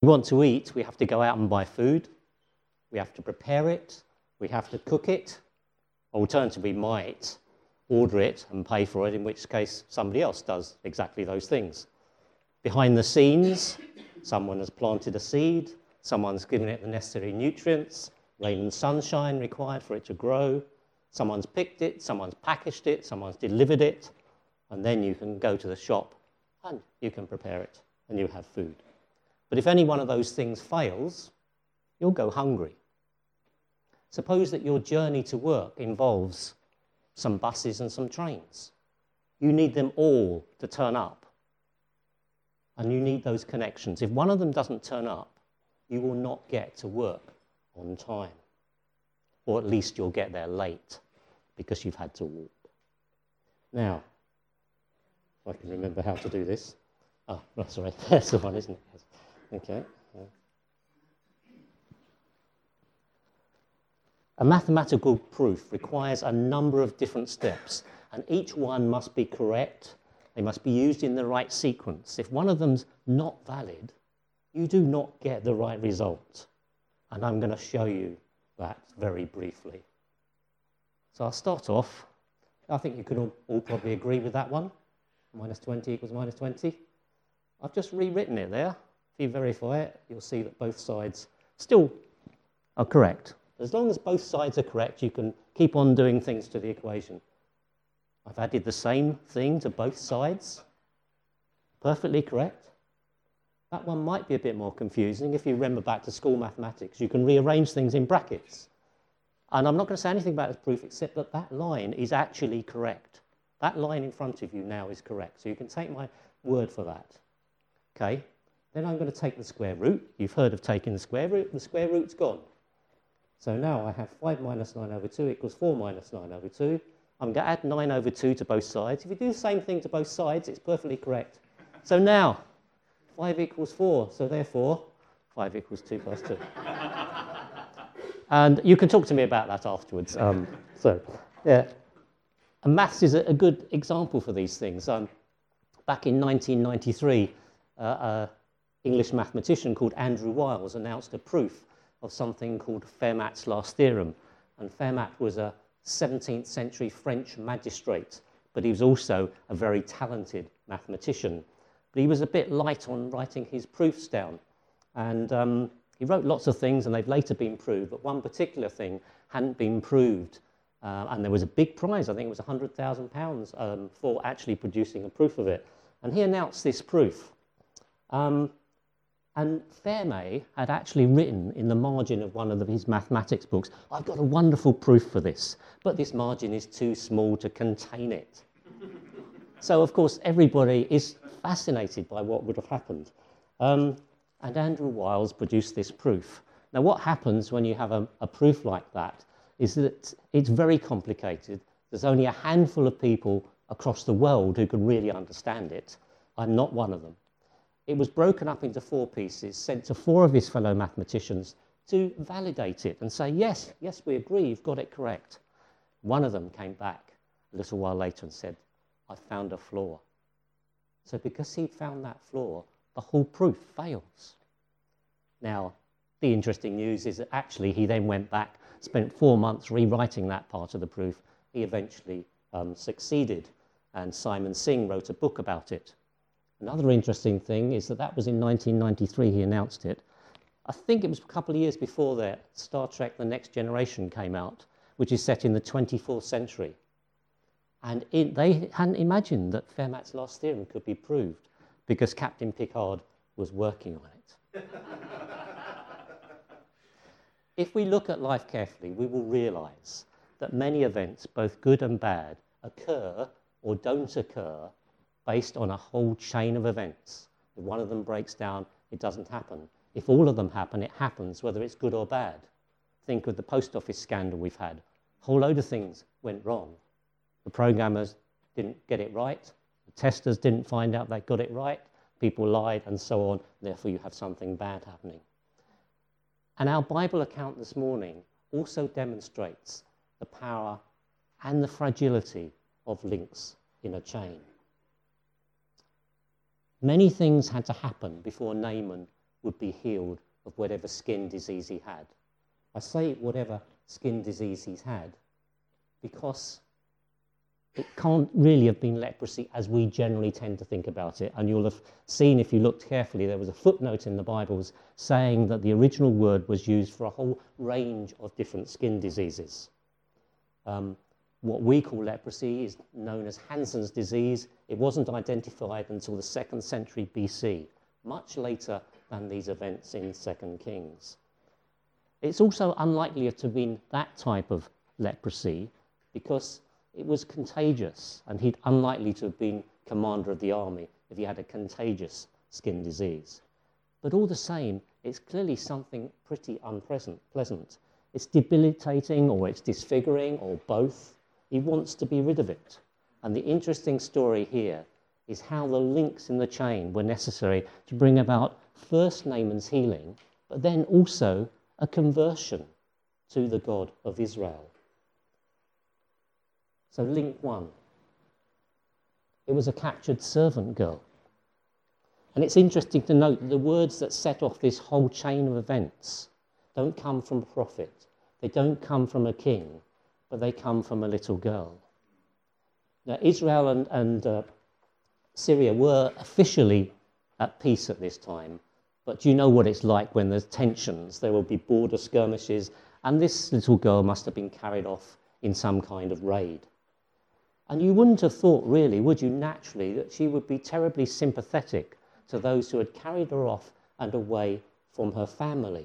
We want to eat, we have to go out and buy food. We have to prepare it. We have to cook it. Alternatively, we might order it and pay for it, in which case somebody else does exactly those things. Behind the scenes, someone has planted a seed, someone's given it the necessary nutrients, rain and sunshine required for it to grow, someone's picked it, someone's packaged it, someone's delivered it, and then you can go to the shop and you can prepare it and you have food. But if any one of those things fails, you'll go hungry. Suppose that your journey to work involves some buses and some trains. You need them all to turn up. And you need those connections. If one of them doesn't turn up, you will not get to work on time. Or at least you'll get there late because you've had to walk. Now, if I can remember how to do this. Oh, sorry, that's the one, isn't it? Okay. A mathematical proof requires a number of different steps, and each one must be correct. They must be used in the right sequence. If one of them's not valid, you do not get the right result. And I'm going to show you that very briefly. So I'll start off. I think you can all probably agree with that one. Minus 20 equals minus 20. I've just rewritten it there. If you verify it, you'll see that both sides still are correct. As long as both sides are correct, you can keep on doing things to the equation. I've added the same thing to both sides. Perfectly correct. That one might be a bit more confusing. If you remember back to school mathematics, you can rearrange things in brackets. And I'm not going to say anything about this proof except that that line is actually correct. That line in front of you now is correct. So you can take my word for that. Okay? Then I'm going to take the square root. You've heard of taking the square root. The square root's gone. So now I have 5 minus 9 over 2 equals 4 minus 9 over 2. I'm going to add 9 over 2 to both sides. If you do the same thing to both sides, it's perfectly correct. So now, 5 equals 4. So therefore, 5 equals 2 plus 2. And you can talk to me about that afterwards. Yeah. And maths is a good example for these things. Back in 1993, an English mathematician called Andrew Wiles announced a proof of something called Fermat's last theorem. And Fermat was a 17th century French magistrate, but he was also a very talented mathematician. But he was a bit light on writing his proofs down. And he wrote lots of things, and they've later been proved, but one particular thing hadn't been proved. And there was a big prize, I think it was £100,000 for actually producing a proof of it. And he announced this proof. And Fermat had actually written in the margin of one of his mathematics books, I've got a wonderful proof for this, but this margin is too small to contain it. So, of course, everybody is fascinated by what would have happened. And Andrew Wiles produced this proof. Now, what happens when you have a proof like that is that it's very complicated. There's only a handful of people across the world who can really understand it. I'm not one of them. It was broken up into 4 pieces, sent to 4 of his fellow mathematicians to validate it and say, yes, we agree, you've got it correct. One of them came back a little while later and said, I found a flaw. So because he'd found that flaw, the whole proof fails. Now, the interesting news is that actually he then went back, spent 4 months rewriting that part of the proof. He eventually succeeded, and Simon Singh wrote a book about it. Another interesting thing is that was in 1993 he announced it. I think it was a couple of years before that, Star Trek The Next Generation came out, which is set in the 24th century. And they hadn't imagined that Fermat's last theorem could be proved because Captain Picard was working on it. If we look at life carefully, we will realise that many events, both good and bad, occur or don't occur based on a whole chain of events. If one of them breaks down, it doesn't happen. If all of them happen, it happens, whether it's good or bad. Think of the post office scandal we've had. A whole load of things went wrong. The programmers didn't get it right. The testers didn't find out they got it right. People lied and so on. Therefore, you have something bad happening. And our Bible account this morning also demonstrates the power and the fragility of links in a chain. Many things had to happen before Naaman would be healed of whatever skin disease he had. I say whatever skin disease he's had because it can't really have been leprosy as we generally tend to think about it. And you'll have seen, if you looked carefully, there was a footnote in the Bibles saying that the original word was used for a whole range of different skin diseases. What we call leprosy is known as Hansen's disease. It wasn't identified until the 2nd century BC, much later than these events in 2 Kings. It's also unlikely to have been that type of leprosy because it was contagious, and he'd unlikely to have been commander of the army if he had a contagious skin disease. But all the same, it's clearly something pretty unpleasant. It's debilitating, or it's disfiguring, or both. He wants to be rid of it. And the interesting story here is how the links in the chain were necessary to bring about first Naaman's healing, but then also a conversion to the God of Israel. So link 1. It was a captured servant girl. And it's interesting to note that the words that set off this whole chain of events don't come from a prophet. They don't come from a king, but they come from a little girl. Now, Israel and Syria were officially at peace at this time, but you know what it's like when there's tensions. There will be border skirmishes, and this little girl must have been carried off in some kind of raid. And you wouldn't have thought, really, would you, naturally, that she would be terribly sympathetic to those who had carried her off and away from her family.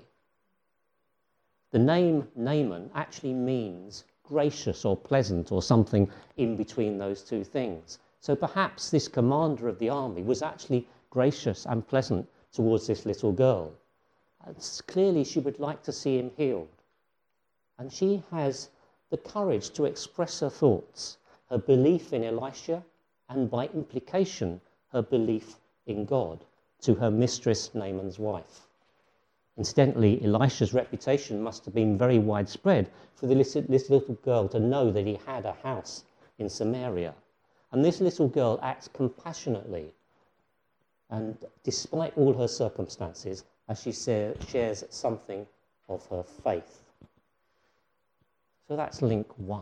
The name Naaman actually means gracious or pleasant or something in between those two things. So perhaps this commander of the army was actually gracious and pleasant towards this little girl. Clearly she would like to see him healed. And she has the courage to express her thoughts, her belief in Elisha, and by implication, her belief in God, to her mistress, Naaman's wife. Incidentally, Elisha's reputation must have been very widespread for this little girl to know that he had a house in Samaria. And this little girl acts compassionately, and despite all her circumstances, as she shares something of her faith. So that's link 1.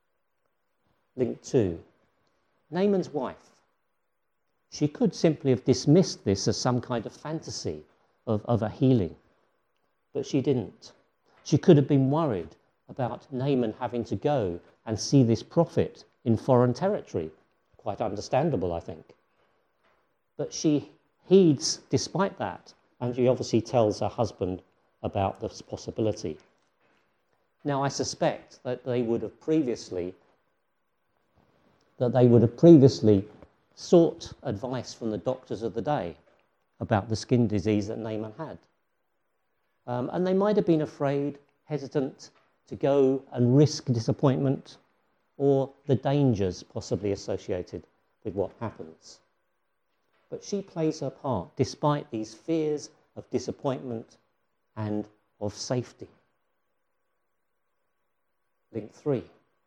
Link 2. Naaman's wife. She could simply have dismissed this as some kind of fantasy of a healing, but she didn't. She could have been worried about Naaman having to go and see this prophet in foreign territory. Quite understandable, I think. But she heeds despite that, and she obviously tells her husband about this possibility. Now, I suspect that they would have previously sought advice from the doctors of the day about the skin disease that Naaman had. And they might have been afraid, hesitant to go and risk disappointment or the dangers possibly associated with what happens. But she plays her part despite these fears of disappointment and of safety. Link 3.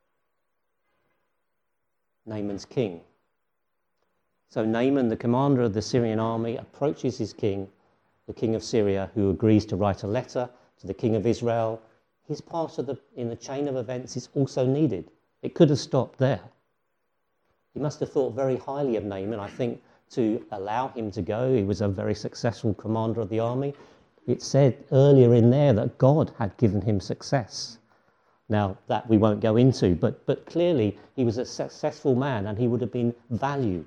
Naaman's king. So Naaman, the commander of the Syrian army, approaches his king, the king of Syria, who agrees to write a letter to the king of Israel. His part in the chain of events is also needed. It could have stopped there. He must have thought very highly of Naaman, I think, to allow him to go. He was a very successful commander of the army. It said earlier in there that God had given him success. Now, that we won't go into, but clearly he was a successful man and he would have been valued.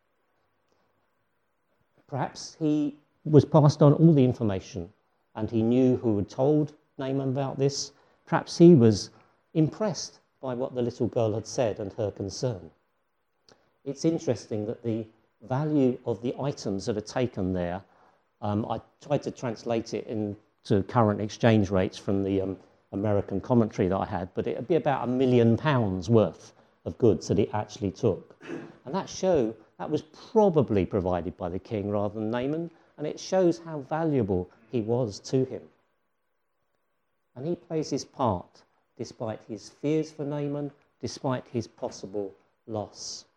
Perhaps he was passed on all the information and he knew who had told Naaman about this. Perhaps he was impressed by what the little girl had said and her concern. It's interesting that the value of the items that are taken there, I tried to translate it into current exchange rates from the American commentary that I had, but it would be about £1 million worth of goods that it actually took. And that was probably provided by the king rather than Naaman, and it shows how valuable he was to him. And he plays his part despite his fears for Naaman, despite his possible loss.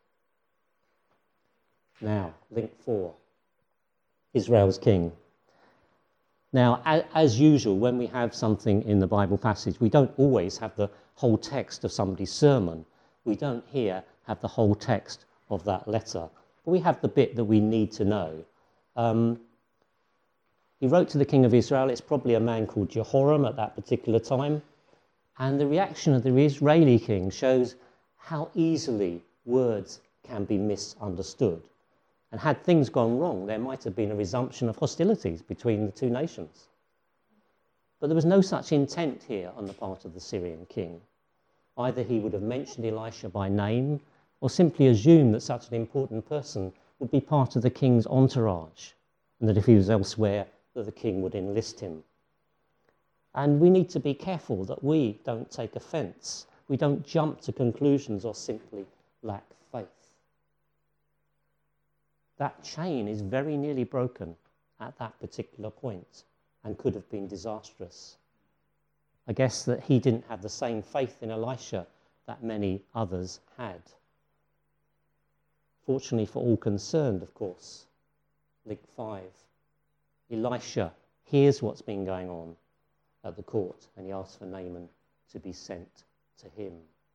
Now, link 4, Israel's king. Now, as usual, when we have something in the Bible passage, we don't always have the whole text of somebody's sermon. We don't here have the whole text of that letter. But we have the bit that we need to know. He wrote to the king of Israel. It's probably a man called Jehoram at that particular time. And the reaction of the Israeli king shows how easily words can be misunderstood. And had things gone wrong, there might have been a resumption of hostilities between the two nations. But there was no such intent here on the part of the Syrian king. Either he would have mentioned Elisha by name or simply assumed that such an important person would be part of the king's entourage, and that if he was elsewhere, that the king would enlist him. And we need to be careful that we don't take offence. We don't jump to conclusions or simply lack faith. That chain is very nearly broken at that particular point and could have been disastrous. I guess that he didn't have the same faith in Elisha that many others had. Fortunately for all concerned, of course, Luke 5, Elisha hears what's been going on at the court and he asks for Naaman to be sent to him.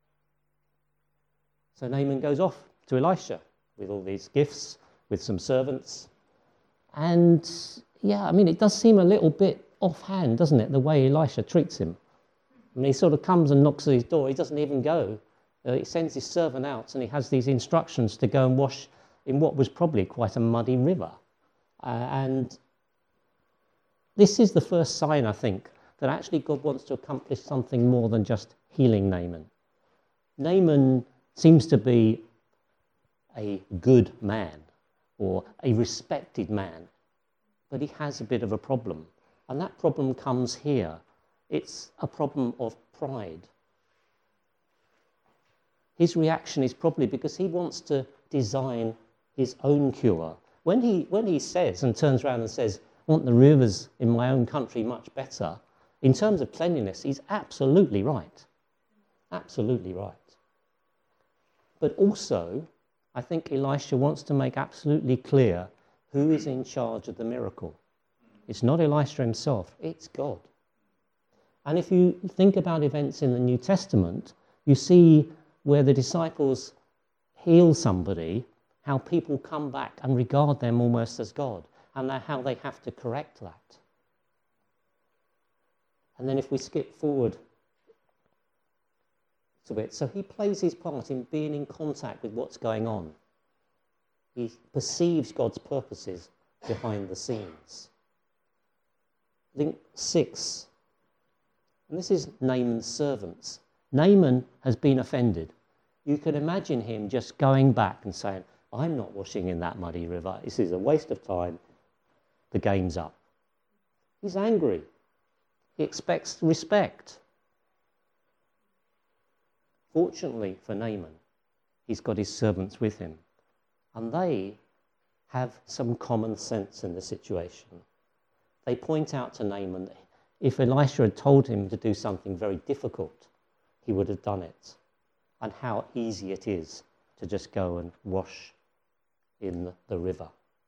So Naaman goes off to Elisha with all these gifts, with some servants. And yeah, I mean, it does seem a little bit offhand, doesn't it, the way Elisha treats him. I mean, he sort of comes and knocks at his door. He doesn't even go. He sends his servant out and he has these instructions to go and wash in what was probably quite a muddy river. And this is the first sign, I think, that actually God wants to accomplish something more than just healing Naaman. Naaman seems to be a good man or a respected man, but he has a bit of a problem. And that problem comes here. It's a problem of pride. His reaction is probably because he wants to design his own cure. When he says and turns around and says, I want the rivers in my own country much better, in terms of cleanliness, he's absolutely right. Absolutely right. But also, I think Elisha wants to make absolutely clear who is in charge of the miracle. It's not Elisha himself, it's God. And if you think about events in the New Testament, you see where the disciples heal somebody, how people come back and regard them almost as God, and how they have to correct that. And then if we skip forward to it, so he plays his part in being in contact with what's going on. He perceives God's purposes behind the scenes. Link 6. And this is Naaman's servants. Naaman has been offended. You can imagine him just going back and saying, I'm not washing in that muddy river. This is a waste of time. The game's up. He's angry. He expects respect. Fortunately for Naaman, he's got his servants with him. And they have some common sense in the situation. They point out to Naaman that if Elisha had told him to do something very difficult, he would have done it. And how easy it is to just go and wash in the river.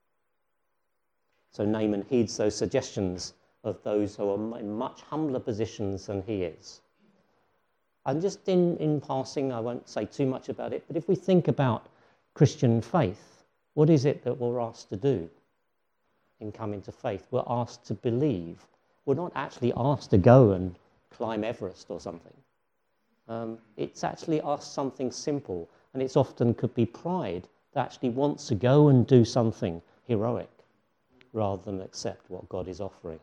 So Naaman heeds those suggestions of those who are in much humbler positions than he is. And just in passing, I won't say too much about it, but if we think about Christian faith, what is it that we're asked to do in coming to faith? We're asked to believe. We're not actually asked to go and climb Everest or something. It's actually asked something simple, and it's often could be pride that actually wants to go and do something heroic rather than accept what God is offering.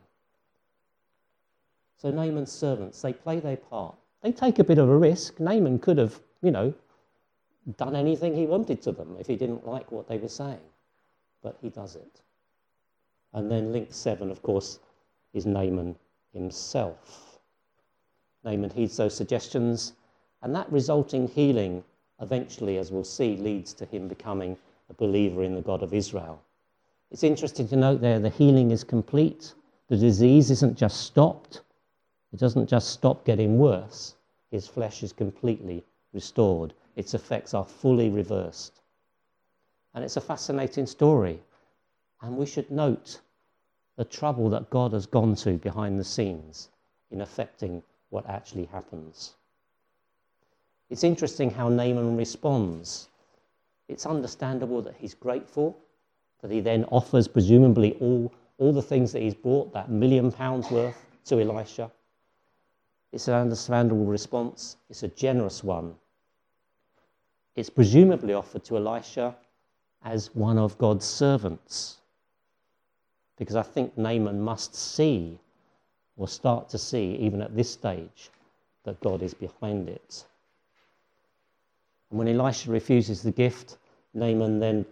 So Naaman's servants, they play their part. They take a bit of a risk. Naaman could have, done anything he wanted to them if he didn't like what they were saying. But he does it. And then link 7, of course, is Naaman himself. Naaman heeds those suggestions, and that resulting healing eventually, as we'll see, leads to him becoming a believer in the God of Israel. It's interesting to note there the healing is complete. The disease isn't just stopped. It doesn't just stop getting worse. His flesh is completely restored. Its effects are fully reversed. And it's a fascinating story. And we should note the trouble that God has gone to behind the scenes in affecting what actually happens. It's interesting how Naaman responds. It's understandable that he's grateful, that he then offers presumably all the things that he's brought, that £1 million worth, to Elisha. It's an understandable response. It's a generous one. It's presumably offered to Elisha as one of God's servants, because I think Naaman must see, or start to see, even at this stage, that God is behind it. And when Elisha refuses the gift, Naaman then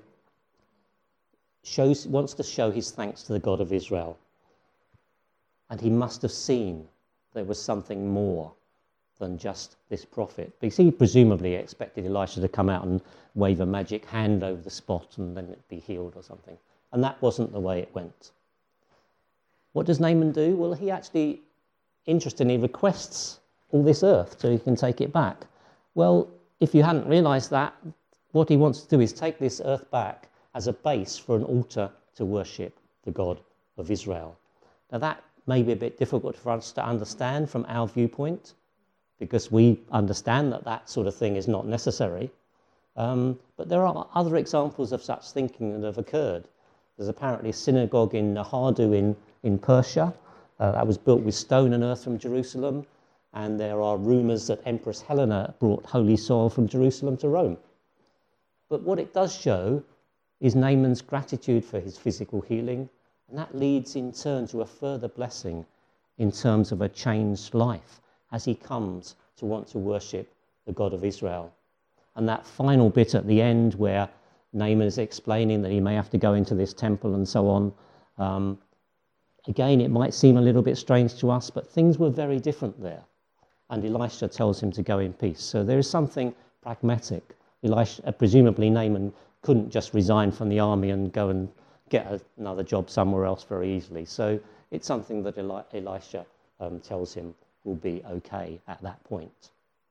wants to show his thanks to the God of Israel. And he must have seen there was something more than just this prophet. Because he presumably expected Elisha to come out and wave a magic hand over the spot and then it'd be healed or something. And that wasn't the way it went. What does Naaman do? Well, he actually, interestingly, requests all this earth so he can take it back. Well, if you hadn't realised that, what he wants to do is take this earth back as a base for an altar to worship the God of Israel. Now that may be a bit difficult for us to understand from our viewpoint, because we understand that that sort of thing is not necessary. But there are other examples of such thinking that have occurred. There's apparently a synagogue in Nahadu in Persia that was built with stone and earth from Jerusalem, and there are rumours that Empress Helena brought holy soil from Jerusalem to Rome. But what it does show is Naaman's gratitude for his physical healing, and that leads in turn to a further blessing in terms of a changed life as he comes to want to worship the God of Israel. And that final bit at the end where Naaman is explaining that he may have to go into this temple and so on, again, it might seem a little bit strange to us, but things were very different there. And Elisha tells him to go in peace. So there is something pragmatic. Presumably Naaman couldn't just resign from the army and go and get another job somewhere else very easily. So it's something that Elisha tells him will be okay at that point.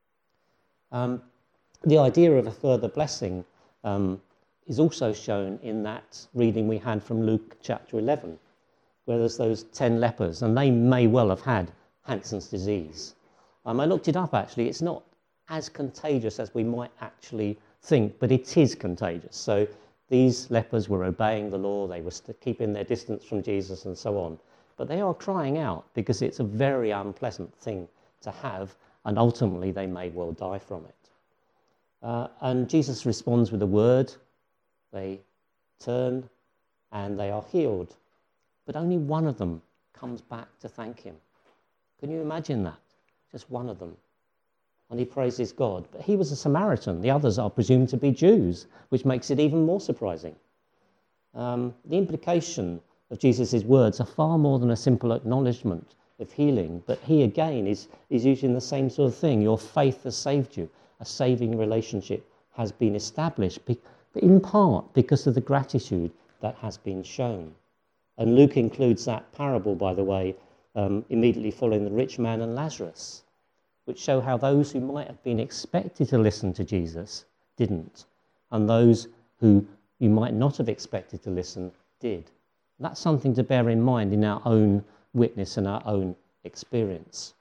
The idea of a further blessing is also shown in that reading we had from Luke chapter 11, where there's those 10 lepers, and they may well have had Hansen's disease. I looked it up actually. It's not as contagious as we might actually think, but it is contagious. So these lepers were obeying the law, they were keeping their distance from Jesus and so on. But they are crying out because it's a very unpleasant thing to have, and ultimately they may well die from it. And Jesus responds with a word. They turn and they are healed. But only one of them comes back to thank him. Can you imagine that? Just one of them. And he praises God. But he was a Samaritan. The others are presumed to be Jews, which makes it even more surprising. The implication of Jesus' words are far more than a simple acknowledgement of healing, but he again is using the same sort of thing. Your faith has saved you. A saving relationship has been established, but in part because of the gratitude that has been shown. And Luke includes that parable, by the way, immediately following the rich man and Lazarus, which show how those who might have been expected to listen to Jesus didn't, and those who you might not have expected to listen did. That's something to bear in mind in our own witness and our own experience.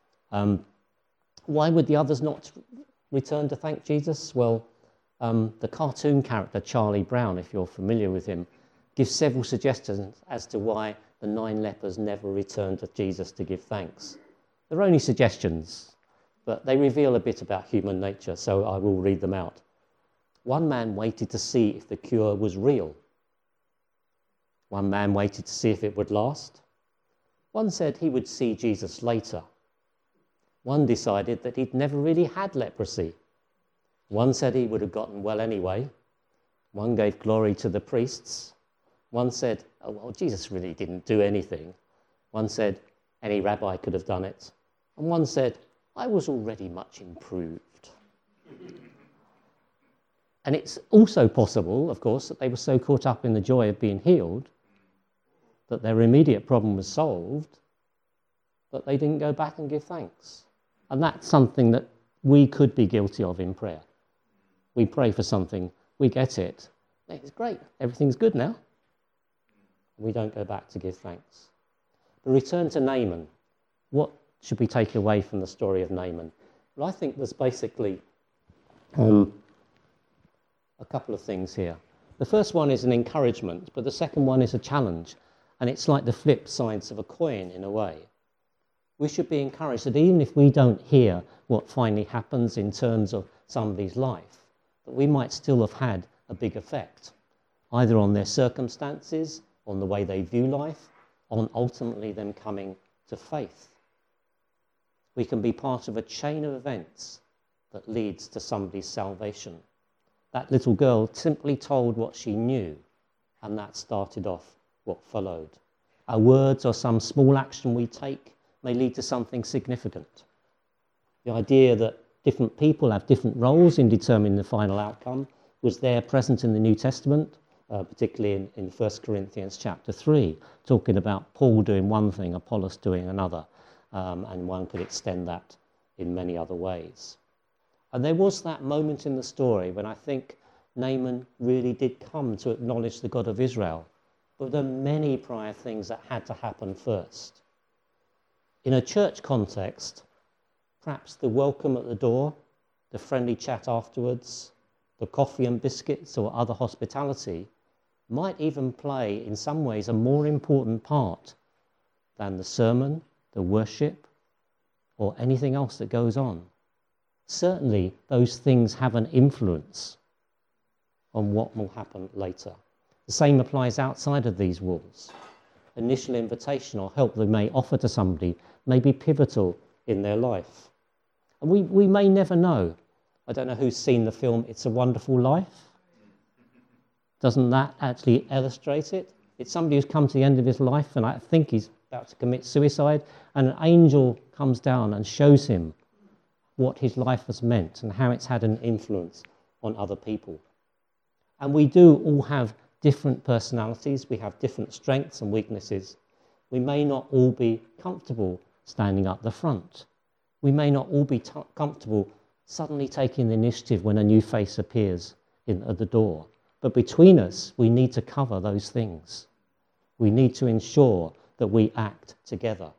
Why would the others not return to thank Jesus? Well, the cartoon character Charlie Brown, if you're familiar with him, gives several suggestions as to why the 9 lepers never returned to Jesus to give thanks. They're only suggestions, but they reveal a bit about human nature, so I will read them out. One man waited to see if the cure was real. One man waited to see if it would last. One said he would see Jesus later. One decided that he'd never really had leprosy. One said he would have gotten well anyway. One gave glory to the priests. One said, oh, well, Jesus really didn't do anything. One said, any rabbi could have done it. And one said, I was already much improved. And it's also possible, of course, that they were so caught up in the joy of being healed that their immediate problem was solved, that they didn't go back and give thanks. And that's something that we could be guilty of in prayer. We pray for something, we get it. It's great, everything's good now. We don't go back to give thanks. But return to Naaman. What should we take away from the story of Naaman? Well, I think there's basically a couple of things here. The first one is an encouragement, but the second one is a challenge. And it's like the flip sides of a coin in a way. We should be encouraged that even if we don't hear what finally happens in terms of somebody's life, that we might still have had a big effect, either on their circumstances, on the way they view life, on ultimately them coming to faith. We can be part of a chain of events that leads to somebody's salvation. That little girl simply told what she knew, and that started off what followed. Our words or some small action we take may lead to something significant. The idea that different people have different roles in determining the final outcome was there present in the New Testament, particularly in 1 Corinthians chapter 3, talking about Paul doing one thing, Apollos doing another, and one could extend that in many other ways. And there was that moment in the story when I think Naaman really did come to acknowledge the God of Israel. But there are many prior things that had to happen first. In a church context, perhaps the welcome at the door, the friendly chat afterwards, the coffee and biscuits or other hospitality might even play in some ways a more important part than the sermon, the worship, or anything else that goes on. Certainly, those things have an influence on what will happen later. The same applies outside of these walls. Initial invitation or help they may offer to somebody may be pivotal in their life. And we may never know. I don't know who's seen the film It's a Wonderful Life. Doesn't that actually illustrate it? It's somebody who's come to the end of his life and I think he's about to commit suicide, and an angel comes down and shows him what his life has meant and how it's had an influence on other people. And we do all have different personalities, we have different strengths and weaknesses. We may not all be comfortable standing up the front. We may not all be comfortable suddenly taking the initiative when a new face appears at the door. But between us, we need to cover those things. We need to ensure that we act together.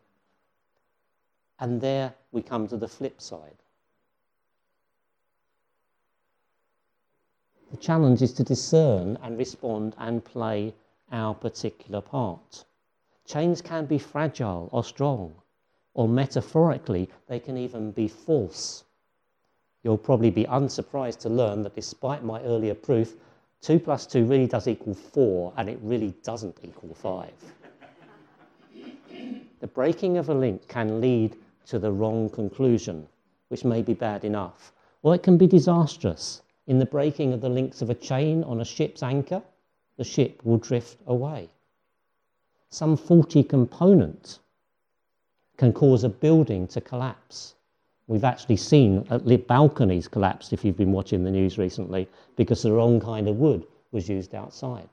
And there we come to the flip side. The challenge is to discern and respond and play our particular part. Chains can be fragile or strong, or metaphorically, they can even be false. You'll probably be unsurprised to learn that despite my earlier proof, 2 plus 2 really does equal 4, and it really doesn't equal 5. The breaking of a link can lead to the wrong conclusion, which may be bad enough, or it can be disastrous. In the breaking of the links of a chain on a ship's anchor, the ship will drift away. Some faulty component can cause a building to collapse. We've actually seen balconies collapse if you've been watching the news recently because the wrong kind of wood was used outside.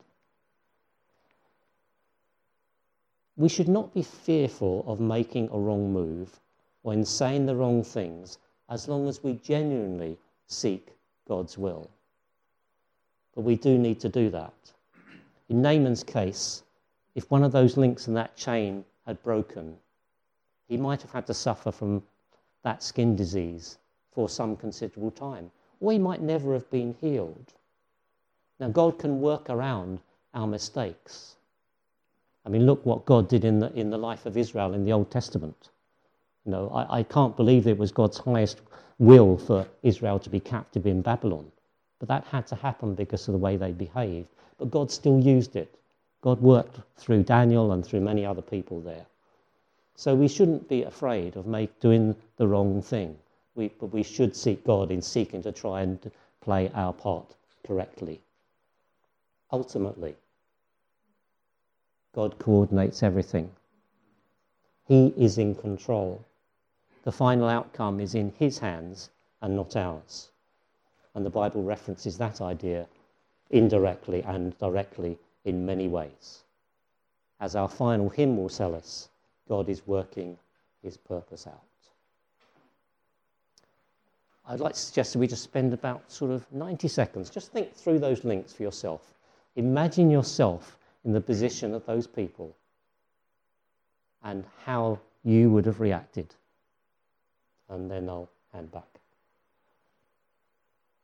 We should not be fearful of making a wrong move or in saying the wrong things as long as we genuinely seek God's will. But we do need to do that. In Naaman's case, if one of those links in that chain had broken, he might have had to suffer from that skin disease for some considerable time, or he might never have been healed. Now, God can work around our mistakes. I mean, look what God did in the life of Israel in the Old Testament. You know, I can't believe it was God's highest will for Israel to be captive in Babylon. But that had to happen because of the way they behaved. But God still used it. God worked through Daniel and through many other people there. So we shouldn't be afraid of doing the wrong thing. But we should seek God in seeking to try and play our part correctly. Ultimately, God coordinates everything. He is in control. The final outcome is in his hands and not ours. And the Bible references that idea indirectly and directly in many ways. As our final hymn will tell us, God is working his purpose out. I'd like to suggest that we just spend about sort of 90 seconds. Just think through those links for yourself. Imagine yourself in the position of those people and how you would have reacted. And then I'll hand back.